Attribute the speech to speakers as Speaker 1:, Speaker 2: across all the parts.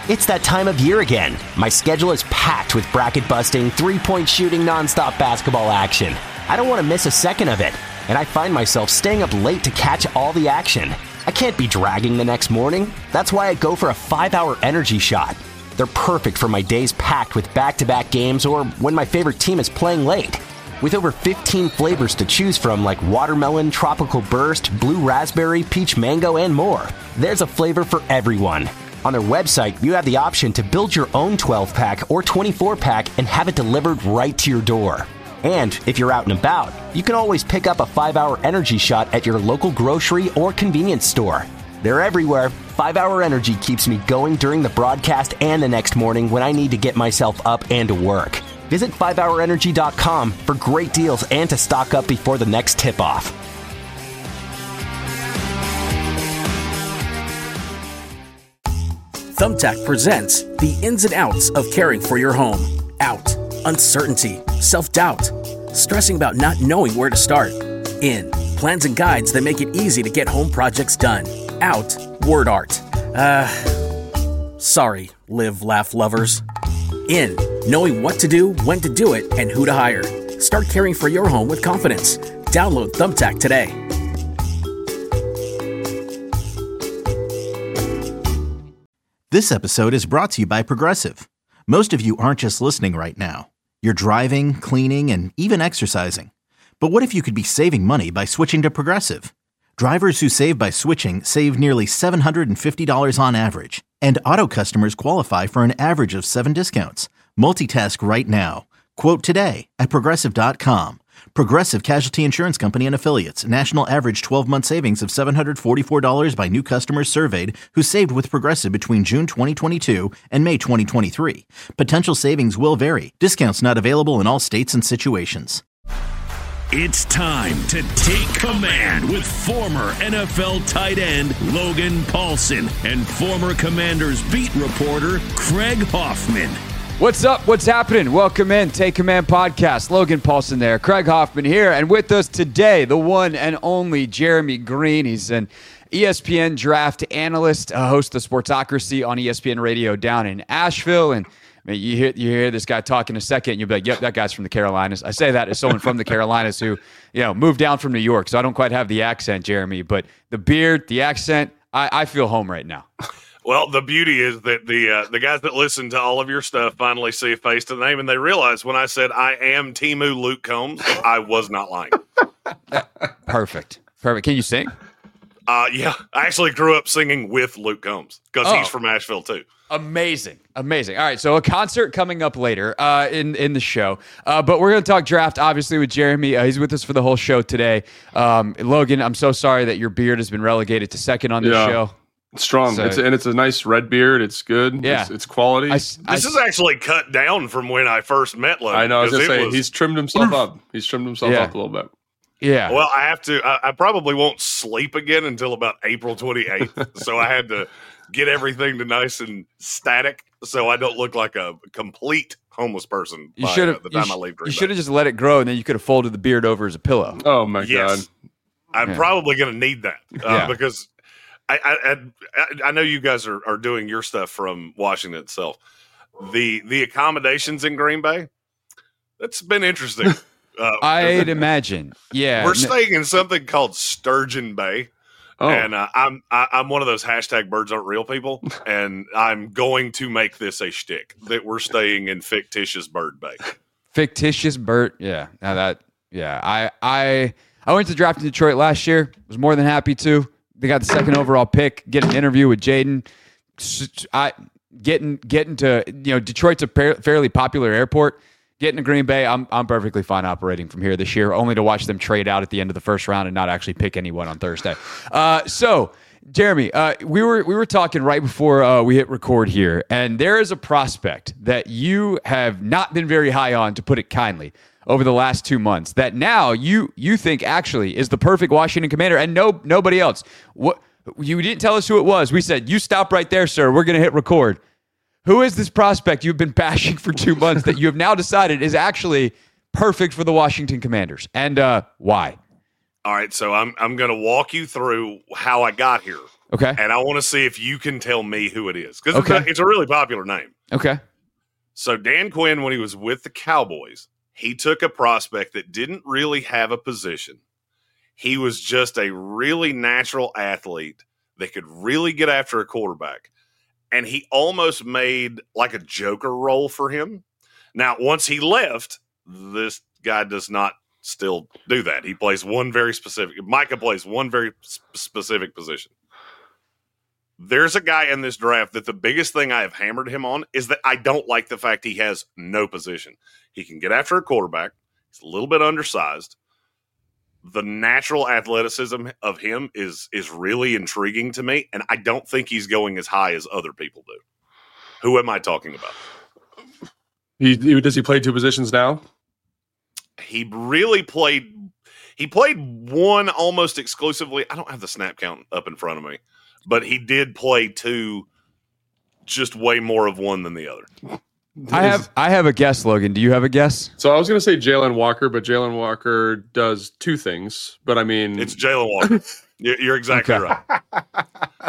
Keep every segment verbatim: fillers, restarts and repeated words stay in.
Speaker 1: It's that time of year again. My schedule is packed with bracket-busting, three-point shooting, nonstop basketball action. I don't want to miss a second of it, and I find myself staying up late to catch all the action. I can't be dragging the next morning. That's why I go for a five-hour energy shot. They're perfect for my days packed with back-to-back games or when my favorite team is playing late. With over fifteen flavors to choose from like watermelon, tropical burst, blue raspberry, peach mango, and more, there's a flavor for everyone. On their website, you have the option to build your own twelve-pack or twenty-four pack and have it delivered right to your door. And if you're out and about, you can always pick up a five-hour energy shot at your local grocery or convenience store. They're everywhere. five-hour Energy keeps me going during the broadcast and the next morning when I need to get myself up and to work. Visit five hour energy dot com for great deals and to stock up before the next tip-off.
Speaker 2: Thumbtack presents the ins and outs of caring for your home. Out, uncertainty, self-doubt, stressing about not knowing where to start. In, plans and guides that make it easy to get home projects done. Out, word art. Uh, sorry, live, laugh lovers. In, knowing what to do, when to do it, and who to hire. Start caring for your home with confidence. Download Thumbtack today.
Speaker 3: This episode is brought to you by Progressive. Most of you aren't just listening right now. You're driving, cleaning, and even exercising. But what if you could be saving money by switching to Progressive? Drivers who save by switching save nearly seven hundred fifty dollars on average. And auto customers qualify for an average of seven discounts. Multitask right now. Quote today at Progressive dot com. Progressive Casualty Insurance Company and Affiliates. National average twelve-month savings of seven hundred forty-four dollars by new customers surveyed who saved with Progressive between June twenty twenty-two and May twenty twenty-three. Potential savings will vary. Discounts not available in all states and situations.
Speaker 4: It's time to take command with former N F L tight end Logan Paulsen and former Commanders beat reporter Craig Hoffman.
Speaker 5: What's up? What's happening? Welcome in. Take Command Podcast. Logan Paulsen there. Craig Hoffman here. And with us today, the one and only Jeremy Green. He's an E S P N draft analyst, a host of Sportsocracy on E S P N Radio down in Asheville. And I mean, you hear you hear this guy talk in a second, and you'll be like, yep, that guy's from the Carolinas. I say that as someone from the Carolinas who, you know, moved down from New York, so I don't quite have the accent, Jeremy. But the beard, the accent, I, I feel home right now.
Speaker 6: Well, the beauty is that the uh, the guys that listen to all of your stuff finally see a face to the name, and they realize when I said I am Timu Luke Combs, I was not lying.
Speaker 5: Perfect. Perfect. Can you sing?
Speaker 6: Uh, yeah, I actually grew up singing with Luke Combs because
Speaker 5: oh.
Speaker 6: he's from Asheville, too.
Speaker 5: Amazing. Amazing. All right, so a concert coming up later uh, in, in the show. Uh, but we're going to talk draft, obviously, with Jeremy. Uh, he's with us for the whole show today. Um, Logan, I'm so sorry that your beard has been relegated to second on this
Speaker 7: yeah.
Speaker 5: show.
Speaker 7: It's strong. So, it's, and it's a nice red beard. It's good. Yeah. It's, it's quality.
Speaker 5: I,
Speaker 6: this
Speaker 5: I,
Speaker 6: is actually cut down from when I first met Logan.
Speaker 7: I know. I was going to say,
Speaker 6: was,
Speaker 7: he's trimmed himself up. He's trimmed himself
Speaker 5: yeah.
Speaker 7: up a little bit.
Speaker 5: Yeah.
Speaker 6: Well, I have to, I, I probably won't sleep again until about April twenty-eighth. So I had to get everything to nice and static so I don't look like a complete homeless person
Speaker 5: you
Speaker 6: by
Speaker 5: should
Speaker 6: uh, the time
Speaker 5: sh-
Speaker 6: I leave Green
Speaker 5: You
Speaker 6: Bay.
Speaker 5: should have just let it grow, and then you could have folded the beard over as a pillow.
Speaker 7: Oh, my
Speaker 6: yes.
Speaker 7: God.
Speaker 6: I'm
Speaker 5: yeah.
Speaker 6: probably going to need that uh,
Speaker 5: yeah.
Speaker 6: because I, I, I, I know you guys are, are doing your stuff from Washington itself. The, the accommodations in Green Bay, that's been interesting. Uh,
Speaker 5: I'd imagine. Yeah.
Speaker 6: We're staying in something called Sturgeon Bay.
Speaker 7: Oh.
Speaker 6: And uh, I'm I, I'm one of those hashtag birds aren't real people, and I'm going to make this a shtick that we're staying in fictitious Bird Bay.
Speaker 5: Fictitious bird. Yeah. Now that. Yeah. I I I went to draft in Detroit last year. Was more than happy to. They got the second overall pick. Get an interview with Jaden. I getting getting to you know Detroit's a par- fairly popular airport. Getting to Green Bay, I'm I'm perfectly fine operating from here this year, only to watch them trade out at the end of the first round and not actually pick anyone on Thursday. Uh, so, Jeremy, uh, we were we were talking right before uh, we hit record here, and there is a prospect that you have not been very high on, to put it kindly, over the last two months. That now you you think actually is the perfect Washington Commander, and no nobody else. What you didn't tell us who it was. We said you stop right there, sir. We're going to hit record. Who is this prospect you've been bashing for two months that you have now decided is actually perfect for the Washington Commanders? And uh, why?
Speaker 6: All right, so I'm I'm going to walk you through how I got here.
Speaker 5: Okay.
Speaker 6: And I want to see if you can tell me who it is. Because
Speaker 5: okay.
Speaker 6: it's, it's a really popular name.
Speaker 5: Okay.
Speaker 6: So Dan Quinn, when he was with the Cowboys, he took a prospect that didn't really have a position. He was just a really natural athlete that could really get after a quarterback. And he almost made like a joker role for him. Now, once he left, this guy does not still do that. He plays one very specific, Micah plays one very specific position. There's a guy in this draft that the biggest thing I have hammered him on is that I don't like the fact he has no position. He can get after a quarterback. He's a little bit undersized. The natural athleticism of him is is really intriguing to me, and I don't think he's going as high as other people do. Who am I talking about?
Speaker 7: He, he does he play two positions now?
Speaker 6: He really played. He played one almost exclusively. I don't have the snap count up in front of me, but he did play two, just way more of one than the other.
Speaker 5: I have I have a guess, Logan. Do you have a guess?
Speaker 7: So I was going to say Jalen Walker, but Jalen Walker does two things. But I mean,
Speaker 6: it's Jalen Walker. You're, you're exactly
Speaker 5: Okay.
Speaker 6: right. I,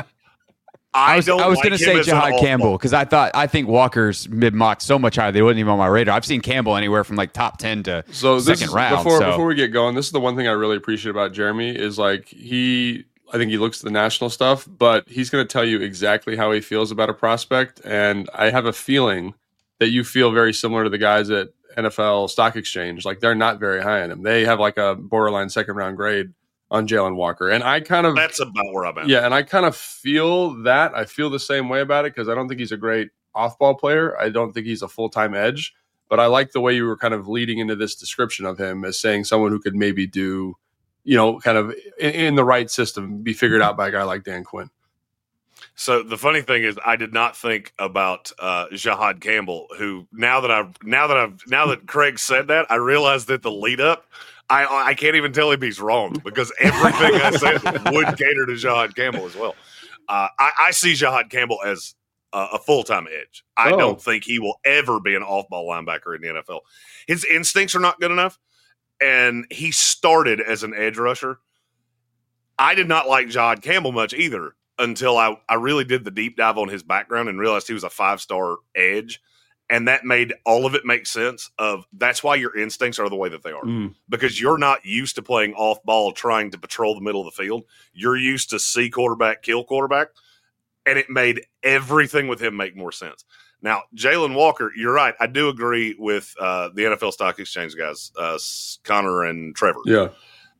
Speaker 5: I was,
Speaker 6: don't
Speaker 5: I was
Speaker 6: like
Speaker 5: going to
Speaker 6: him
Speaker 5: say
Speaker 6: as an
Speaker 5: Jahad
Speaker 6: off-ball.
Speaker 5: Campbell because I thought I think Walker's mid mock so much higher they wasn't even on my radar. I've seen Campbell anywhere from like top ten to
Speaker 7: so this
Speaker 5: second
Speaker 7: is,
Speaker 5: round.
Speaker 7: Before
Speaker 5: so.
Speaker 7: before we get going, this is the one thing I really appreciate about Jeremy is like he. I think he looks at the national stuff, but he's going to tell you exactly how he feels about a prospect. And I have a feeling that you feel very similar to the guys at N F L Stock Exchange. Like they're not very high on him. They have like a borderline second round grade on Jalen Walker. And I kind of,
Speaker 6: That's about where I'm at.
Speaker 7: yeah. And I kind of feel that I feel the same way about it. Cause I don't think he's a great off ball player. I don't think he's a full-time edge, but I like the way you were kind of leading into this description of him as saying someone who could maybe do, you know, kind of in, in the right system, be figured out by a guy like Dan Quinn.
Speaker 6: So the funny thing is, I did not think about uh, Jahad Campbell, who now that I've now that I've now that Craig said that, I realized that the lead up, I I can't even tell him he's wrong because everything I said would cater to Jahad Campbell as well. Uh, I, I see Jahad Campbell as uh, a full time edge. I
Speaker 7: Oh.
Speaker 6: don't think he will ever be an off ball linebacker in the N F L. His instincts are not good enough, and he started as an edge rusher. I did not like Jahad Campbell much either. Until I, I really did the deep dive on his background and realized he was a five-star edge. And that made all of it make sense of that's why your instincts are the way that they are.
Speaker 7: Mm.
Speaker 6: Because you're not used to playing off ball trying to patrol the middle of the field. You're used to see quarterback, kill quarterback. And it made everything with him make more sense. Now, Jalen Walker, you're right. I do agree with uh, the N F L Stock Exchange guys, uh, Connor and Trevor.
Speaker 7: Yeah.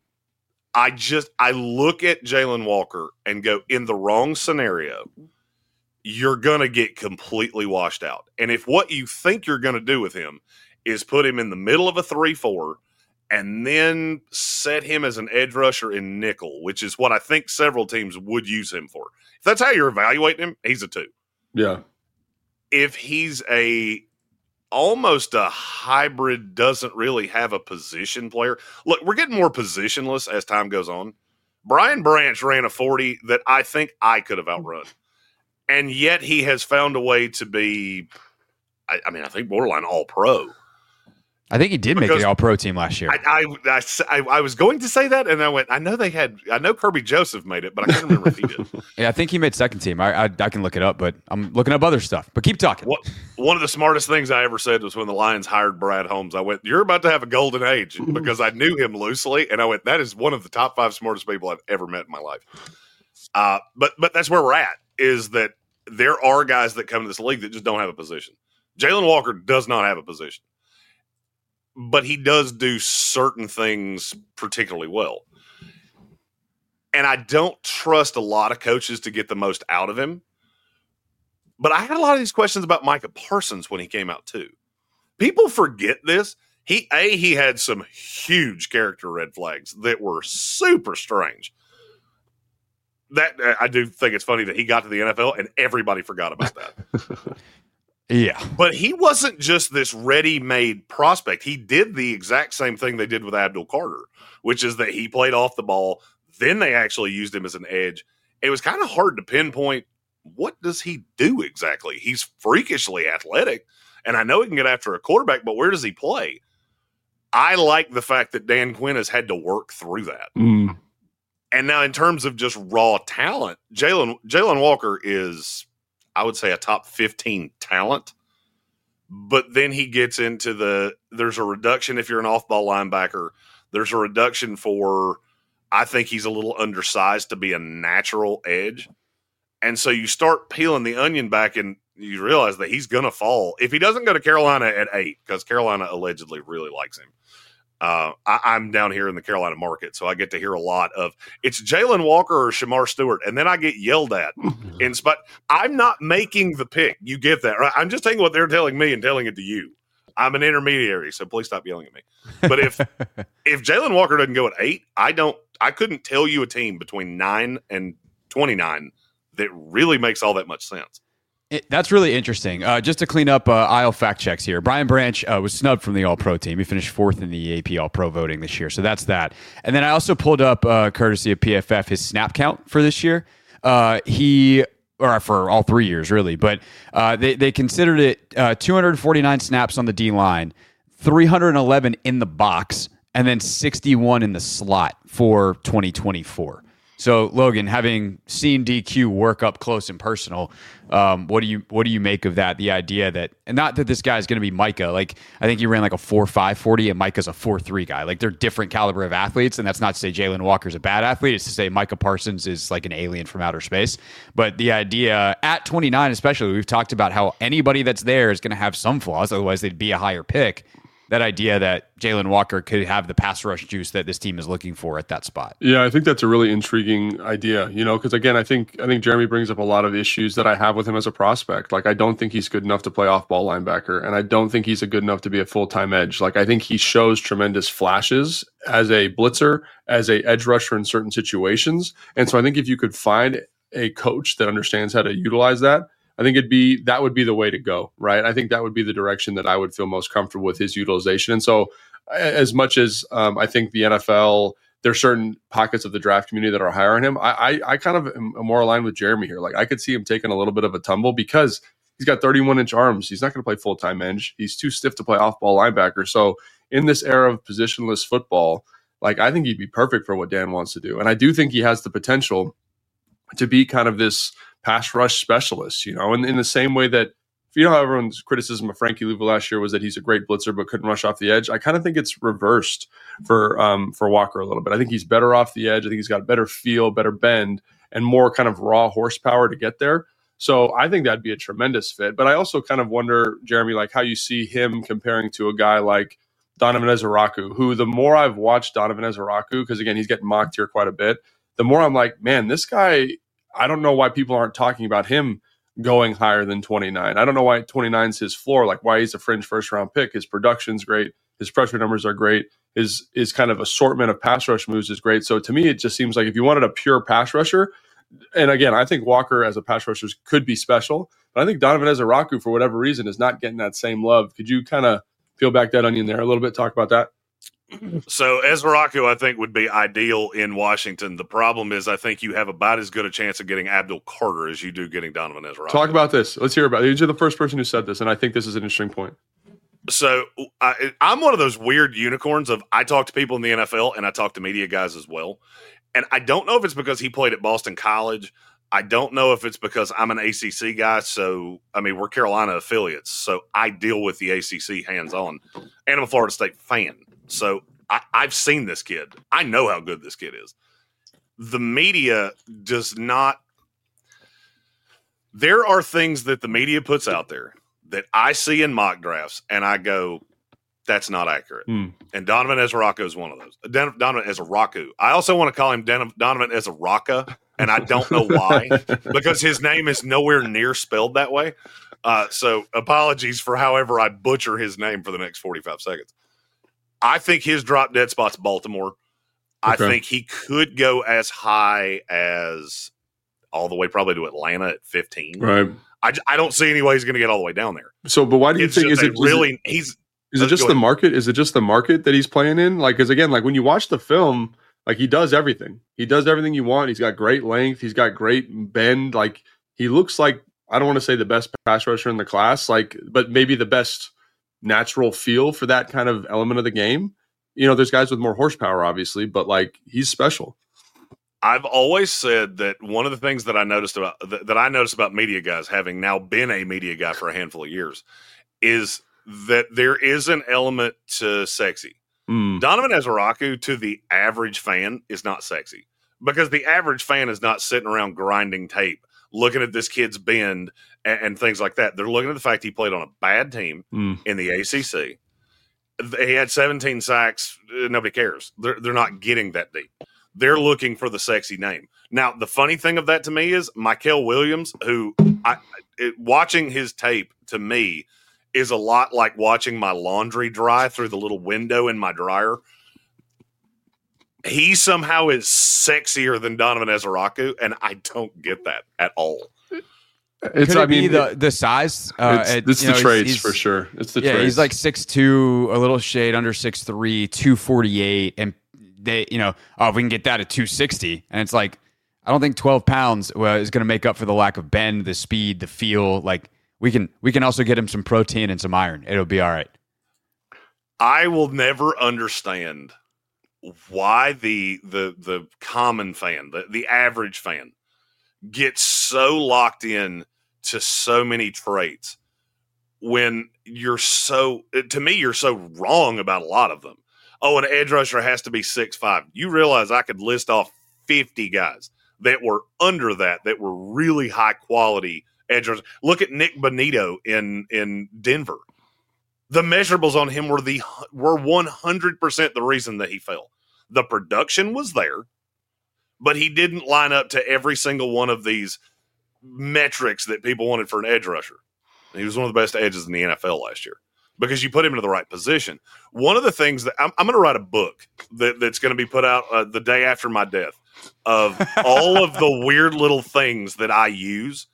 Speaker 6: I just I look at Jalen Walker and go, in the wrong scenario, you're going to get completely washed out. And if what you think you're going to do with him is put him in the middle of a three four and then set him as an edge rusher in nickel, which is what I think several teams would use him for. If that's how you're evaluating him, he's a two.
Speaker 7: Yeah.
Speaker 6: If he's a almost a hybrid, doesn't really have a position player. Look, we're getting more positionless as time goes on. Brian Branch ran a forty that I think I could have outrun. And yet he has found a way to be, I, I mean, I think borderline all pro.
Speaker 5: I think he did make
Speaker 6: Because
Speaker 5: the All-Pro team last year.
Speaker 6: I, I, I, I was going to say that, and I went, I know they had, I know Kirby Joseph made it, but I can't remember if he did.
Speaker 5: Yeah, I think he made second team. I, I I can look it up, but I'm looking up other stuff. But keep talking.
Speaker 6: What, one of the smartest things I ever said was when the Lions hired Brad Holmes. I went, you're about to have a golden age, because I knew him loosely, and I went, that is one of the top five smartest people I've ever met in my life. Uh, but but that's where we're at, is that there are guys that come to this league that just don't have a position. Jalen Walker does not have a position, but he does do certain things particularly well. And I don't trust a lot of coaches to get the most out of him. But I had a lot of these questions about Micah Parsons when he came out too. People forget this. He, A, he had some huge character red flags that were super strange. That I do think it's funny that he got to the N F L and everybody forgot about that.
Speaker 5: Yeah.
Speaker 6: But he wasn't just this ready-made prospect. He did the exact same thing they did with Abdul Carter, which is that he played off the ball. Then they actually used him as an edge. It was kind of hard to pinpoint, what does he do exactly? He's freakishly athletic, and I know he can get after a quarterback, but where does he play? I like the fact that Dan Quinn has had to work through that.
Speaker 7: Mm.
Speaker 6: And now in terms of just raw talent, Jalen Jalen Walker is, I would say, a top fifteen talent. But then he gets into the, there's a reduction if you're an off-ball linebacker. There's a reduction for, I think he's a little undersized to be a natural edge. And so you start peeling the onion back and you realize that he's going to fall. If he doesn't go to Carolina at eight, because Carolina allegedly really likes him. Uh, I, I'm down here in the Carolina market, so I get to hear a lot of it's Jalen Walker or Shamar Stewart, and then I get yelled at. in spot. I'm not making the pick. You get that, right? I'm just taking what they're telling me and telling it to you. I'm an intermediary, so please stop yelling at me. But if if Jalen Walker doesn't go at eight, I don't. I couldn't tell you a team between nine and twenty-nine that really makes all that much sense.
Speaker 5: It, that's really interesting. Uh, just to clean up uh, aisle fact checks here, Brian Branch uh, was snubbed from the All-Pro team. He finished fourth in the A P All-Pro voting this year, so that's that. And then I also pulled up, uh, courtesy of P F F, his snap count for this year. Uh, he, or for all three years, really, but uh, they, they considered it uh, two hundred forty-nine snaps on the D-line, three hundred eleven in the box, and then sixty-one in the slot for twenty twenty-four. So, Logan, having seen D Q work up close and personal, um, what do you what do you make of that? The idea that, and not that this guy is going to be Micah. Like, I think he ran like a four five forty, and Micah's a four three guy. Like, they're different caliber of athletes, and that's not to say Jalen Walker's a bad athlete. It's to say Micah Parsons is like an alien from outer space. But the idea at twenty-nine, especially, we've talked about how anybody that's there is going to have some flaws. Otherwise, they'd be a higher pick. That idea that Jalen Walker could have the pass rush juice that this team is looking for at that spot.
Speaker 7: Yeah, I think that's a really intriguing idea, you know, because again, I think I think Jeremy brings up a lot of issues that I have with him as a prospect. Like, I don't think he's good enough to play off-ball linebacker, and I don't think he's a good enough to be a full-time edge. Like, I think he shows tremendous flashes as a blitzer, as a edge rusher in certain situations. And so I think if you could find a coach that understands how to utilize that, I think it'd be that would be the way to go, right? I think that would be the direction that I would feel most comfortable with his utilization. And so, as much as um, I think the N F L, there's certain pockets of the draft community that are higher on him, I, I, I kind of am more aligned with Jeremy here. Like, I could see him taking a little bit of a tumble because he's got thirty-one inch arms. He's not going to play full time edge. He's too stiff to play off ball linebacker. So, in this era of positionless football, like, I think he'd be perfect for what Dan wants to do, and I do think he has the potential to be kind of this pass rush specialist, you know, and in the same way that, you know, how everyone's criticism of Frankie Louva last year was that he's a great blitzer but couldn't rush off the edge. I kind of think it's reversed for um, for Walker a little bit. I think he's better off the edge. I think he's got better feel, better bend, and more kind of raw horsepower to get there. So I think that'd be a tremendous fit. But I also kind of wonder, Jeremy, like how you see him comparing to a guy like Donovan Ezeraku, who the more I've watched Donovan Ezeraku, because again, he's getting mocked here quite a bit, the more I'm like, man, this guy, I don't know why people aren't talking about him going higher than twenty-nine. I don't know why twenty-nine is his floor, like why he's a fringe first round pick. His production's great. His pressure numbers are great. His, his kind of assortment of pass rush moves is great. So to me, it just seems like if you wanted a pure pass rusher, and again, I think Walker as a pass rusher could be special, but I think Donovan Ezeraku, for whatever reason, is not getting that same love. Could you kind of peel back that onion there a little bit, talk about that?
Speaker 6: So Ezeraku, I think, would be ideal in Washington. The problem is I think you have about as good a chance of getting Abdul Carter as you do getting Donovan Ezeraku.
Speaker 7: Talk about this. Let's hear about it. You're the first person who said this, and I think this is an interesting point.
Speaker 6: So I, I'm one of those weird unicorns of I talk to people in the N F L and I talk to media guys as well. And I don't know if it's because he played at Boston College. I don't know if it's because I'm an A C C guy. So, I mean, we're Carolina affiliates. So I deal with the A C C hands-on. And I'm a Florida State fan. So I, I've seen this kid. I know how good this kid is. The media does not – there are things that the media puts out there that I see in mock drafts, and I go, that's not accurate. Mm. And Donovan Ezeraku is one of those. Don- Donovan Ezeraku. I also want to call him Don- Donovan Ezeraka, and I don't know why, because his name is nowhere near spelled that way. Uh, so apologies for however I butcher his name for the next forty-five seconds. I think his drop dead spot's Baltimore. Okay. I think he could go as high as all the way probably to Atlanta at fifteen.
Speaker 7: Right.
Speaker 6: I, I don't see any way he's going to get all the way down there.
Speaker 7: So, but why do you
Speaker 6: it's
Speaker 7: think is it
Speaker 6: really?
Speaker 7: Is it,
Speaker 6: he's
Speaker 7: is it just the market? Is it just the market that he's playing in? Like, because again, like when you watch the film, like he does everything. He does everything you want. He's got great length. He's got great bend. Like he looks like, I don't want to say the best pass rusher in the class, like, but maybe the best natural feel for that kind of element of the game. you know, there's guys with more horsepower, obviously, but like he's special.
Speaker 6: I've always said that one of the things that I noticed about that, that I noticed about media guys, having now been a media guy for a handful of years, is that there is an element to sexy.
Speaker 7: Mm.
Speaker 6: Donovan Ezeraku to the average fan is not sexy because the average fan is not sitting around grinding tape, looking at this kid's bend and, and things like that. They're looking at the fact he played on a bad team
Speaker 7: Mm.
Speaker 6: in the A C C. He had seventeen sacks. Nobody cares. They're, they're not getting that deep. They're looking for the sexy name. Now, the funny thing of that to me is Michael Williams, who I, it, watching his tape to me is a lot like watching my laundry dry through the little window in my dryer. He somehow is sexier than Donovan Ezeraku, and I don't get that at all.
Speaker 7: It's,
Speaker 5: Could it
Speaker 7: I mean,
Speaker 5: be the,
Speaker 7: it-
Speaker 5: the size? Uh,
Speaker 7: it's,
Speaker 5: it-
Speaker 7: it's
Speaker 5: you
Speaker 7: the
Speaker 5: know, he's-
Speaker 7: traits
Speaker 5: he's-
Speaker 7: for sure. It's the
Speaker 5: yeah,
Speaker 7: traits.
Speaker 5: he's like six two, a little shade under six three, two forty-eight, and they, you know, oh, we can get that at two sixty, and it's like, I don't think twelve pounds uh, is going to make up for the lack of bend, the speed, the feel. Like we can, we can also get him some protein and some iron. It'll be all right.
Speaker 6: I will never understand why the the the common fan, the, the average fan, gets so locked in to so many traits when you're so, to me, you're so wrong about a lot of them. Oh, an edge rusher has to be six five. You realize I could list off fifty guys that were under that, that were really high quality edge rushers. Look at Nick Bonito in, in Denver. The measurables on him were the were one hundred percent the reason that he fell. The production was there, but he didn't line up to every single one of these metrics that people wanted for an edge rusher. He was one of the best edges in the N F L last year because you put him into the right position. One of the things that I'm, I'm going to write a book that, that's going to be put out uh, the day after my death of all of the weird little things that I use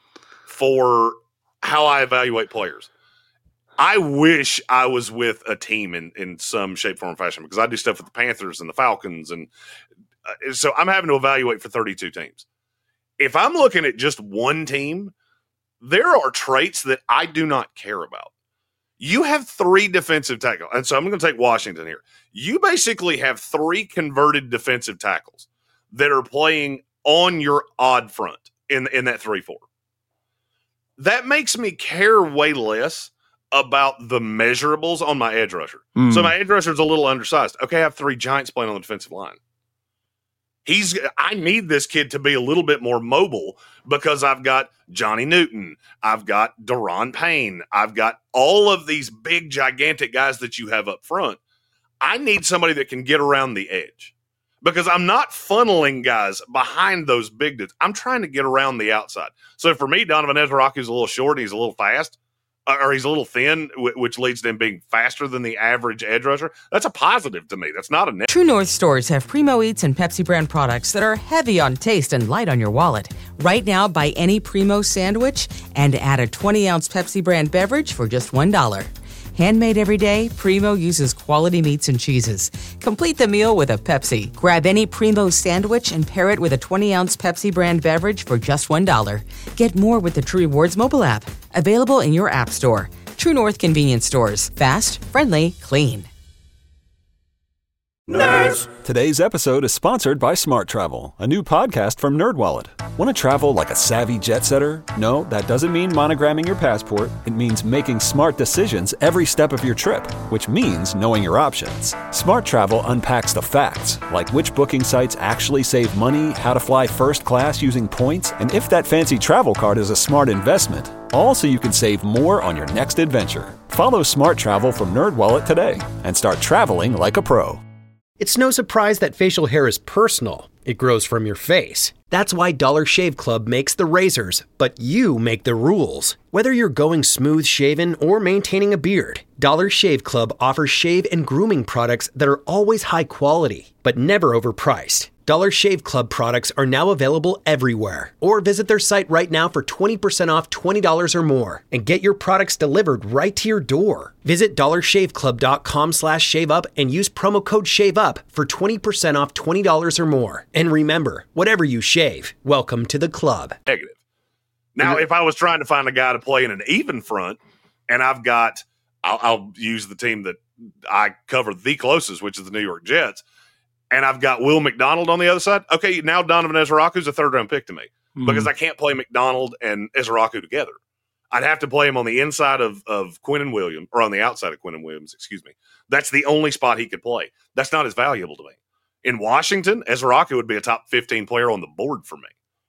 Speaker 6: for how I evaluate players. I wish I was with a team in, in some shape, form, or fashion because I do stuff with the Panthers and the Falcons. And uh, so I'm having to evaluate for thirty-two teams. If I'm looking at just one team, there are traits that I do not care about. You have three defensive tackles. And so I'm going to take Washington here. You basically have three converted defensive tackles that are playing on your odd front in, in that three four. That makes me care way less about the measurables on my edge rusher.
Speaker 7: Mm.
Speaker 6: So my edge rusher is a little undersized. Okay, I have three giants playing on the defensive line. He's. I need this kid to be a little bit more mobile because I've got Johnny Newton, I've got Daron Payne, I've got all of these big, gigantic guys that you have up front. I need somebody that can get around the edge because I'm not funneling guys behind those big dudes. I'm trying to get around the outside. So for me, Donovan Ezeraku is a little short and he's a little fast. Or he's a little thin, which leads to him being faster than the average edge rusher. That's a positive to me. That's not a negative.
Speaker 8: True North stores have Primo Eats and Pepsi brand products that are heavy on taste and light on your wallet. Right now, buy any Primo sandwich and add a twenty ounce Pepsi brand beverage for just one dollar. Handmade every day, Primo uses quality meats and cheeses. Complete the meal with a Pepsi. Grab any Primo sandwich and pair it with a twenty ounce Pepsi brand beverage for just one dollar. Get more with the True Rewards mobile app. Available in your app store. True North convenience stores. Fast, friendly, clean.
Speaker 9: Nerds! Today's episode is sponsored by Smart Travel, a new podcast from NerdWallet. Want to travel like a savvy jet setter? No, that doesn't mean monogramming your passport. It means making smart decisions every step of your trip, which means knowing your options. Smart Travel unpacks the facts, like which booking sites actually save money, how to fly first class using points, and if that fancy travel card is a smart investment. All so you can save more on your next adventure. Follow Smart Travel from NerdWallet today and start traveling like a pro.
Speaker 10: It's no surprise that facial hair is personal. It grows from your face. That's why Dollar Shave Club makes the razors, but you make the rules. Whether you're going smooth shaven or maintaining a beard, Dollar Shave Club offers shave and grooming products that are always high quality, but never overpriced. Dollar Shave Club products are now available everywhere. Or visit their site right now for twenty percent off twenty dollars or more and get your products delivered right to your door. Visit dollarshaveclub.com slash shave up and use promo code SHAVEUP for twenty percent off twenty dollars or more. And remember, whatever you shave, welcome to the club.
Speaker 6: Negative. Now, if I was trying to find a guy to play in an even front and I've got I'll, I'll use the team that I cover the closest, which is the New York Jets. And I've got Will McDonald on the other side. Okay, now Donovan Ezraku's a third round pick to me mm. because I can't play McDonald and Ezraku together. I'd have to play him on the inside of, of Quinnen Williams, or on the outside of Quinnen Williams, excuse me. That's the only spot he could play. That's not as valuable to me. In Washington, Ezraku would be a top fifteen player on the board for me.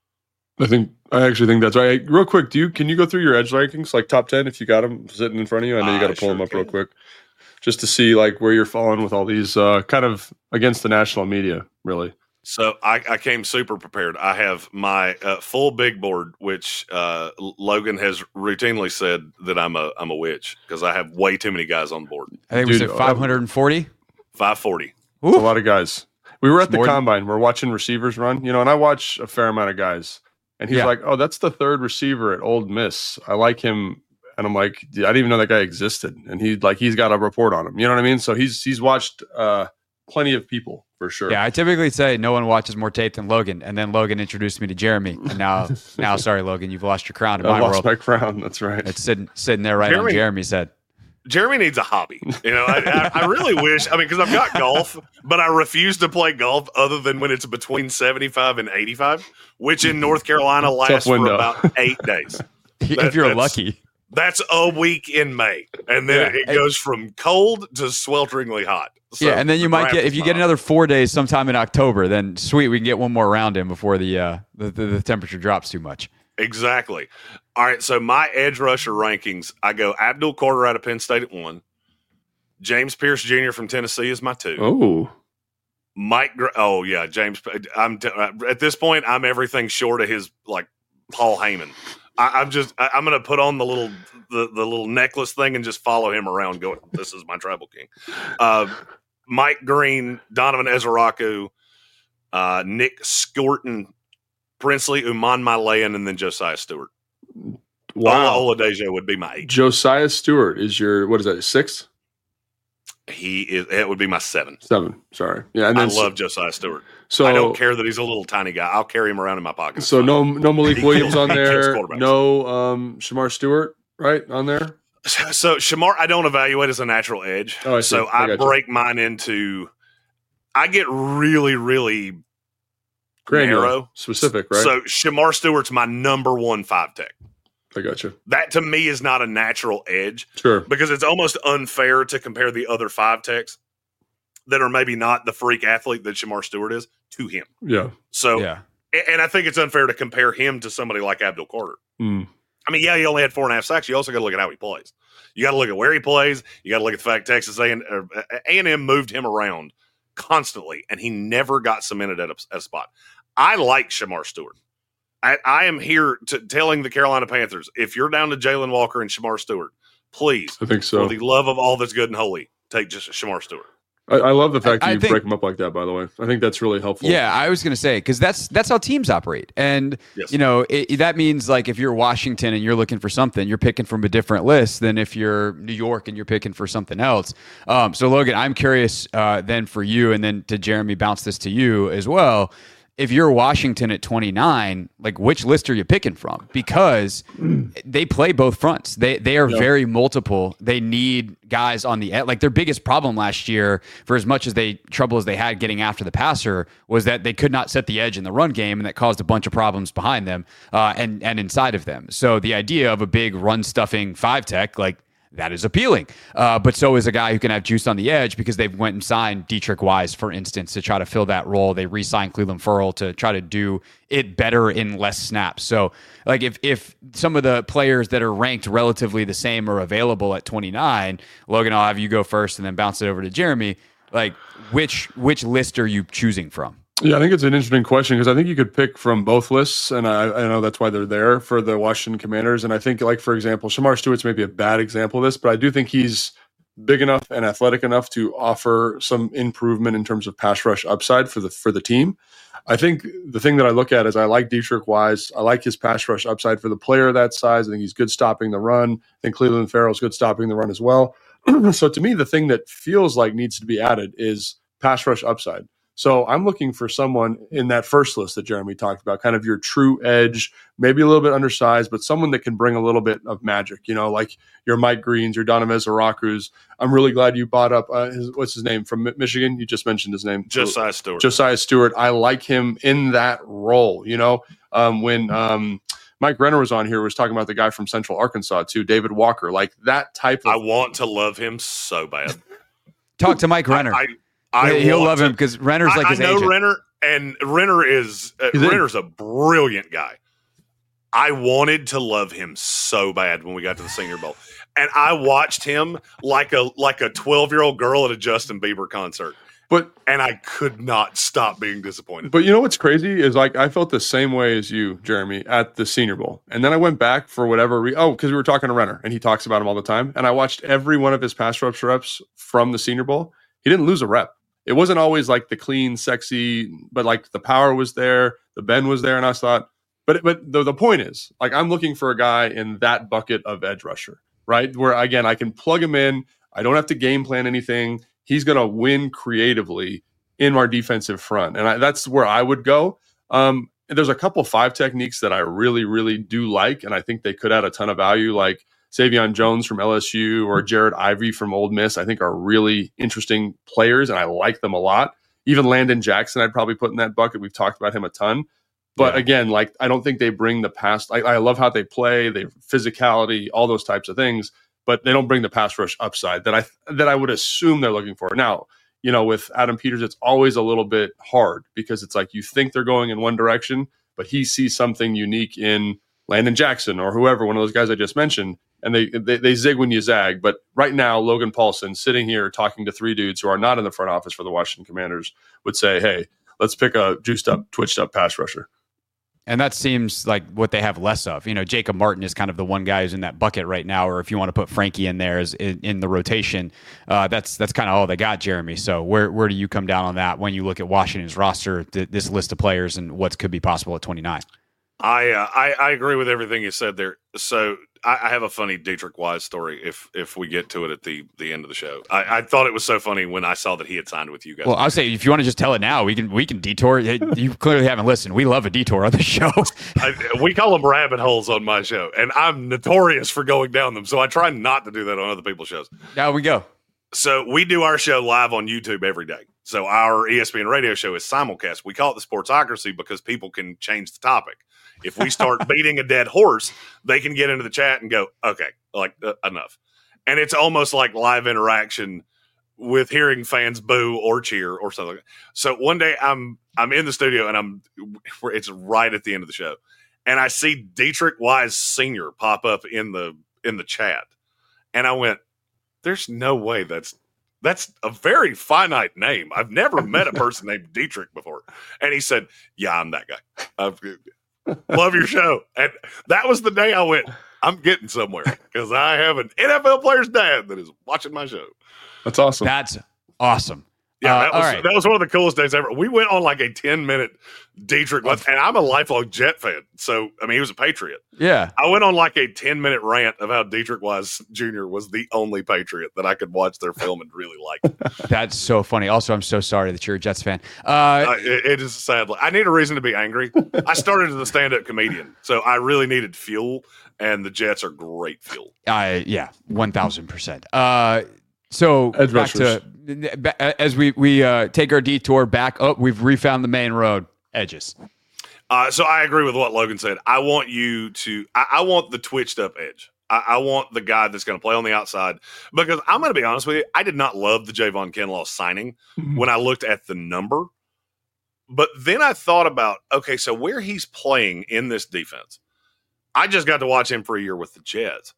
Speaker 7: I think I actually think that's right. Real quick, do you can you go through your edge rankings, like top ten, if you got them sitting in front of you? I know you got to pull sure them up can. real quick, just to see like where you're falling with all these uh, kind of against the national media, really.
Speaker 6: So I, I came super prepared. I have my uh, full big board, which uh, Logan has routinely said that I'm a I'm a witch because I have way too many guys on board.
Speaker 5: I think Dude, we said five hundred forty.
Speaker 6: five forty.
Speaker 7: That's a lot of guys. We were at the combine. We're watching receivers run, you know, and I watch a fair amount of guys. And he's yeah. like, "Oh, that's the third receiver at Ole Miss. I like him." And I'm like, "I didn't even know that guy existed." And he like he's got a report on him. You know what I mean? So he's he's watched uh, plenty of people for sure.
Speaker 5: Yeah, I typically say no one watches more tape than Logan, and then Logan introduced me to Jeremy, and now now sorry, Logan, you've lost your crown in
Speaker 7: I
Speaker 5: my
Speaker 7: lost
Speaker 5: world.
Speaker 7: my crown. That's right.
Speaker 5: It's sitting sitting there right Jeremy, on Jeremy's head.
Speaker 6: Jeremy needs a hobby. You know, I, I, I really wish, I mean, because I've got golf, but I refuse to play golf other than when it's between seventy-five and eighty-five, which in North Carolina lasts for about eight days.
Speaker 5: If
Speaker 6: that,
Speaker 5: you're lucky.
Speaker 6: That's a week in May. And then yeah. it goes from cold to swelteringly hot. So
Speaker 5: yeah, and then you might get, if you get another four days sometime in October, then sweet, we can get one more round in before the, uh, the, the, the temperature drops too much.
Speaker 6: Exactly. All right, so my edge rusher rankings, I go Abdul Carter out of Penn State at one. James Pierce Junior from Tennessee is my two.
Speaker 7: Oh.
Speaker 6: Mike, oh, yeah, James. I'm t- At this point, I'm everything short of his, like, Paul Heyman. I, I'm just, I, I'm going to put on the little the, the little necklace thing and just follow him around going, this is my tribal king. Uh, Mike Green, Donovan Ezraku, uh, Nick Skorton, Princely, Uman Malayan, and then Josiah Stewart.
Speaker 7: Wow.
Speaker 6: Ola Oladejo would be my eight.
Speaker 7: Josiah Stewart is your, what is that, six?
Speaker 6: He is, it would be my seven.
Speaker 7: Seven, sorry. Yeah, and then
Speaker 6: I love Josiah Stewart.
Speaker 7: So
Speaker 6: I don't care that he's a little tiny guy. I'll carry him around in my pocket.
Speaker 7: So no no Malik Williams on there. No um, Shamar Stewart, right, on there?
Speaker 6: So Shamar, I don't evaluate as a natural edge.
Speaker 7: Oh, I
Speaker 6: so
Speaker 7: I,
Speaker 6: I break you. mine into, I get really, really
Speaker 7: Granular,
Speaker 6: narrow.
Speaker 7: Specific, right?
Speaker 6: So Shamar Stewart's my number one five tech.
Speaker 7: I got you.
Speaker 6: That to me is not a natural edge.
Speaker 7: Sure.
Speaker 6: Because it's almost unfair to compare the other five techs that are maybe not the freak athlete that Shamar Stewart is to him.
Speaker 7: Yeah.
Speaker 6: So,
Speaker 5: yeah.
Speaker 6: And I think it's unfair to compare him to somebody like Abdul Carter.
Speaker 7: Mm.
Speaker 6: I mean, yeah, he only had four and a half sacks. You also got to look at how he plays. You got to look at where he plays. You got to look at the fact Texas A and M moved him around constantly, and he never got cemented at a, at a spot. I like Shamar Stewart. I, I am here to telling the Carolina Panthers, if you're down to Jalen Walker and Shamar Stewart, please,
Speaker 7: I think so.
Speaker 6: For the love of all that's good and holy, take just Shamar Stewart.
Speaker 7: I, I love the fact that
Speaker 5: I
Speaker 7: you
Speaker 5: think,
Speaker 7: break them up like that, by the way. I think that's really helpful.
Speaker 5: Yeah, I was going to say, because that's that's how teams operate. And,
Speaker 6: yes.
Speaker 5: you know, it, that means, like, if you're Washington and you're looking for something, you're picking from a different list than if you're New York and you're picking for something else. Um, so, Logan, I'm curious uh, then for you, and then to Jeremy, bounce this to you as well. If you're Washington at twenty-nine, like, which list are you picking from? Because they play both fronts. They they are
Speaker 7: yep.
Speaker 5: very multiple. They need guys on the end. Like, their biggest problem last year, for as much as they trouble as they had getting after the passer, was that they could not set the edge in the run game, and that caused a bunch of problems behind them uh, and and inside of them. So the idea of a big run stuffing five tech, like, that is appealing. Uh, but so is a guy who can have juice on the edge, because they've went and signed Dietrich Wise, for instance, to try to fill that role. They re-signed Cleveland Ferrell to try to do it better in less snaps. So, like, if if some of the players that are ranked relatively the same are available at twenty-nine, Logan, I'll have you go first and then bounce it over to Jeremy. Like, which which list are you choosing from?
Speaker 7: Yeah, I think it's an interesting question, because I think you could pick from both lists, and I, I know that's why they're there for the Washington Commanders. And I think, like, for example, Shamar Stewart's maybe a bad example of this, but I do think he's big enough and athletic enough to offer some improvement in terms of pass rush upside for the for the team. I think the thing that I look at is I like Dietrich Wise. I like his pass rush upside for the player that size. I think he's good stopping the run. I think Cleveland Ferrell's good stopping the run as well. So to me, the thing that feels like needs to be added is pass rush upside. So I'm looking for someone in that first list that Jeremy talked about, kind of your true edge, maybe a little bit undersized, but someone that can bring a little bit of magic, you know, like your Mike Greens, your Donovan Zarakus. I'm really glad you brought up, uh, his, what's his name from Michigan? You just mentioned his name.
Speaker 6: Josiah Stewart.
Speaker 7: Josiah Stewart. I like him in that role, you know, um, when um, Mike Renner was on here, was talking about the guy from Central Arkansas too, David Walker, like that type of.
Speaker 6: I want to love him so bad.
Speaker 5: Talk to Mike Renner.
Speaker 6: I, I, I
Speaker 5: He'll love to, him because Renner's like
Speaker 6: I,
Speaker 5: his
Speaker 6: I know
Speaker 5: agent.
Speaker 6: Renner, and Renner is uh, Renner's a brilliant guy. I wanted to love him so bad when we got to the Senior Bowl, and I watched him like a like a twelve year old girl at a Justin Bieber concert.
Speaker 7: But
Speaker 6: and I could not stop being disappointed.
Speaker 7: But you know what's crazy is like I felt the same way as you, Jeremy, at the Senior Bowl, and then I went back for whatever re- oh because we were talking to Renner and he talks about him all the time, and I watched every one of his pass rush reps from the Senior Bowl. He didn't lose a rep. It wasn't always like the clean, sexy, but like the power was there, the bend was there, and I thought, but but the, the point is, like I'm looking for a guy in that bucket of edge rusher, right? Where again I can plug him in, I don't have to game plan anything. He's going to win creatively in our defensive front, and I, that's where I would go. Um, and there's a couple five techniques that I really, really do like, and I think they could add a ton of value, like Savion Jones from L S U or Jared Ivey from Ole Miss, I think are really interesting players, and I like them a lot. Even Landon Jackson, I'd probably put in that bucket. We've talked about him a ton. But yeah. again, like I don't think they bring the pass. I, I love how they play, they physicality, all those types of things, but they don't bring the pass rush upside that I that I would assume they're looking for. Now, you know, with Adam Peters, it's always a little bit hard because it's like you think they're going in one direction, but he sees something unique in Landon Jackson or whoever, one of those guys I just mentioned. And they, they they zig when you zag. But right now, Logan Paulson sitting here talking to three dudes who are not in the front office for the Washington Commanders would say, hey, let's pick a juiced up, twitched up pass rusher.
Speaker 5: And that seems like what they have less of. You know, Jacob Martin is kind of the one guy who's in that bucket right now, or if you want to put Frankie in there as in, in the rotation, uh, that's that's kind of all they got, Jeremy. So where where do you come down on that when you look at Washington's roster, th- this list of players and what could be possible at twenty-nine?
Speaker 6: I, uh, I I agree with everything you said there. So I, I have a funny Dietrich Wise story if if we get to it at the, the end of the show. I, I thought it was so funny when I saw that he had signed with you guys.
Speaker 5: Well, I'll say if you want to just tell it now, we can we can detour. You clearly haven't listened. We love a detour on the show.
Speaker 6: I, we call them rabbit holes on my show, and I'm notorious for going down them. So I try not to do that on other people's shows.
Speaker 5: Now we go.
Speaker 6: So we do our show live on YouTube every day. So our E S P N radio show is simulcast. We call it the Sportsocracy because people can change the topic. If we start beating a dead horse, they can get into the chat and go, okay, like uh, enough. And it's almost like live interaction with hearing fans boo or cheer or something. So one day I'm I'm in the studio and I'm it's right at the end of the show, and I see Dietrich Wise Senior pop up in the in the chat, and I went, "There's no way that's." That's a very finite name. I've never met a person named Dietrich before. And he said, yeah, I'm that guy. I've, love your show. And that was the day I went, I'm getting somewhere because I have an N F L player's dad that is watching my show.
Speaker 7: That's awesome.
Speaker 5: That's awesome.
Speaker 6: Yeah,
Speaker 5: uh,
Speaker 6: that was
Speaker 5: right.
Speaker 6: that was one of the coolest days ever. We went on like a ten minute Dietrich, and I'm a lifelong Jet fan. So, I mean, he was a Patriot.
Speaker 5: Yeah.
Speaker 6: I went on like a ten minute rant of how Dietrich Wise Junior was the only Patriot that I could watch their film and really like.
Speaker 5: That's so funny. Also, I'm so sorry that you're a Jets fan. Uh,
Speaker 6: uh, it, it is sad. I need a reason to be angry. I started as a stand up comedian, so I really needed fuel, and the Jets are great fuel.
Speaker 5: Uh, yeah, one thousand percent. Uh, so
Speaker 7: Edge
Speaker 5: back
Speaker 7: rushers.
Speaker 5: to as we we uh, take our detour back up, we've refound the main road. Edges.
Speaker 6: Uh, so I agree with what Logan said. I want you to. I, I want the twitched up edge. I, I want the guy that's going to play on the outside because I'm going to be honest with you. I did not love the Javon Kinlaw signing mm-hmm. when I looked at the number, but then I thought about okay, so where he's playing in this defense. I just got to watch him for a year with the Jets.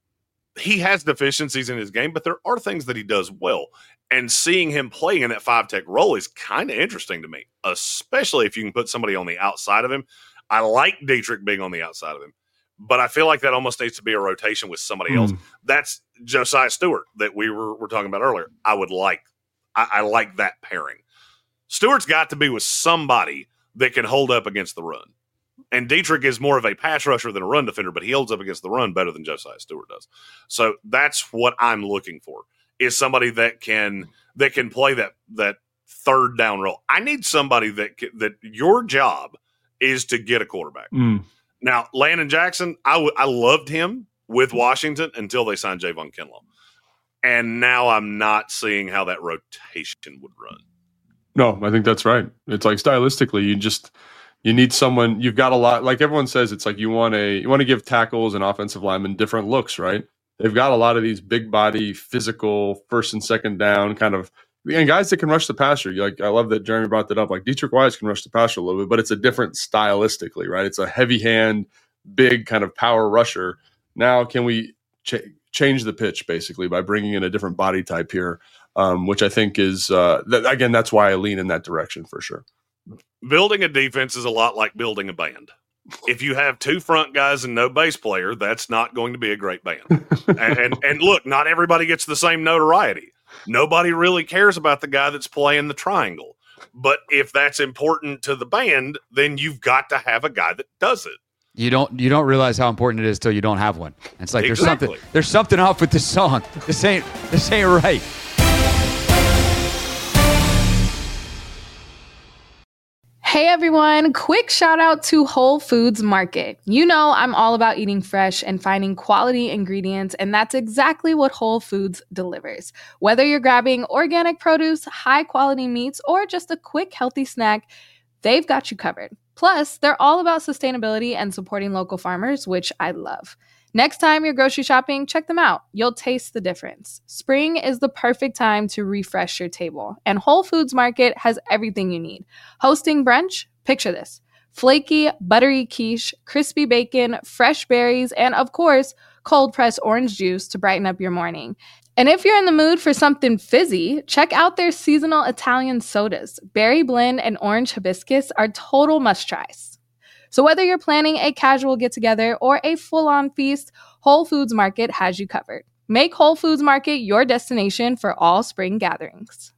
Speaker 6: He has deficiencies in his game, but there are things that he does well. And seeing him playing in that five tech role is kind of interesting to me, especially if you can put somebody on the outside of him. I like Dietrich being on the outside of him, but I feel like that almost needs to be a rotation with somebody mm. else. That's Josiah Stewart that we were, were talking about earlier. I would like, I, I like that pairing. Stewart's got to be with somebody that can hold up against the run. And Dietrich is more of a pass rusher than a run defender, but he holds up against the run better than Josiah Stewart does. So that's what I'm looking for, is somebody that can that can play that that third down role. I need somebody that that your job is to get a quarterback.
Speaker 7: Mm.
Speaker 6: Now, Landon Jackson, I, w- I loved him with Washington until they signed Javon Kinlaw. And now I'm not seeing how that rotation would run.
Speaker 7: No, I think that's right. It's like stylistically, you just you need someone. You've got a lot. Like everyone says, it's like you want a you want to give tackles and offensive linemen different looks, right? They've got a lot of these big body, physical, first and second down kind of, and guys that can rush the passer. Like I love that Jeremy brought that up. Like Dietrich Wise can rush the passer a little bit, but it's a different stylistically, right? It's a heavy hand, big kind of power rusher. Now, can we ch- change the pitch basically by bringing in a different body type here? Um, which I think is, uh, th- again, that's why I lean in that direction for sure.
Speaker 6: Building a defense is a lot like building a band. If you have two front guys and no bass player, that's not going to be a great band. and, and and look, not everybody gets the same notoriety. Nobody really cares about the guy that's playing the triangle. But if that's important to the band, then you've got to have a guy that does it.
Speaker 5: You don't you don't realize how important it is till you don't have one. It's like
Speaker 6: Exactly.
Speaker 5: there's something there's something off with this song. This ain't this ain't right.
Speaker 11: Hey everyone, quick shout out to Whole Foods Market. You know I'm all about eating fresh and finding quality ingredients, and that's exactly what Whole Foods delivers. Whether you're grabbing organic produce, high quality meats, or just a quick healthy snack, they've got you covered. Plus, they're all about sustainability and supporting local farmers, which I love. Next time you're grocery shopping, check them out. You'll taste the difference. Spring is the perfect time to refresh your table, and Whole Foods Market has everything you need. Hosting brunch? Picture this. Flaky, buttery quiche, crispy bacon, fresh berries, and of course, cold-pressed orange juice to brighten up your morning. And if you're in the mood for something fizzy, check out their seasonal Italian sodas. Berry blend and orange hibiscus are total must-tries. So whether you're planning a casual get-together or a full-on feast, Whole Foods Market has you covered. Make Whole Foods Market your destination for all spring gatherings.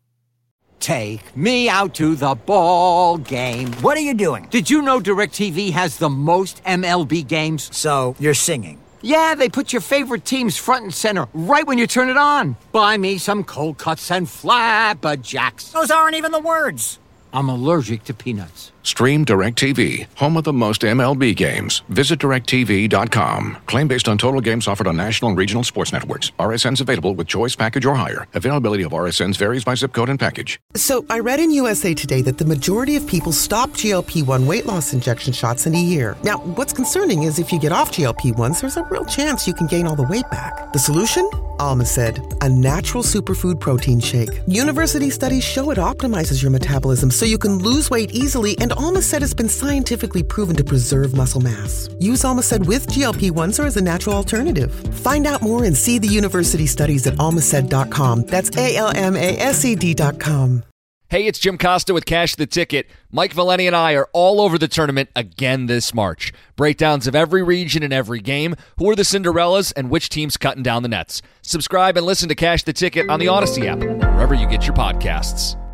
Speaker 12: Take me out to the ball game.
Speaker 13: What are you doing?
Speaker 12: Did you know DirecTV has the most M L B games?
Speaker 13: So, you're singing.
Speaker 12: Yeah, they put your favorite teams front and center right when you turn it on. Buy me some cold cuts and flapjacks.
Speaker 13: Those aren't even the words.
Speaker 12: I'm allergic to peanuts.
Speaker 14: Stream DirecTV, home of the most M L B games. Visit direct T V dot com. Claim based on total games offered on national and regional sports networks. R S Ns available with choice package or higher. Availability of R S Ns varies by zip code and package.
Speaker 15: So, I read in U S A Today that the majority of people stop G L P one weight loss injection shots in a year. Now, what's concerning is if you get off G L P ones, there's a real chance you can gain all the weight back. The solution? Alma said, a natural superfood protein shake. University studies show it optimizes your metabolism so you can lose weight easily, and Alma said it's been scientifically proven to preserve muscle mass. Use Alma said with G L P ones or as a natural alternative. Find out more and see the university studies at almased dot com. That's A L M A S E D dot com.
Speaker 16: Hey, it's Jim Costa with Cash the Ticket. Mike Valeni and I are all over the tournament again this March. Breakdowns of every region and every game, who are the Cinderellas, and which team's cutting down the nets. Subscribe and listen to Cash the Ticket on the Odyssey app, wherever you get your podcasts.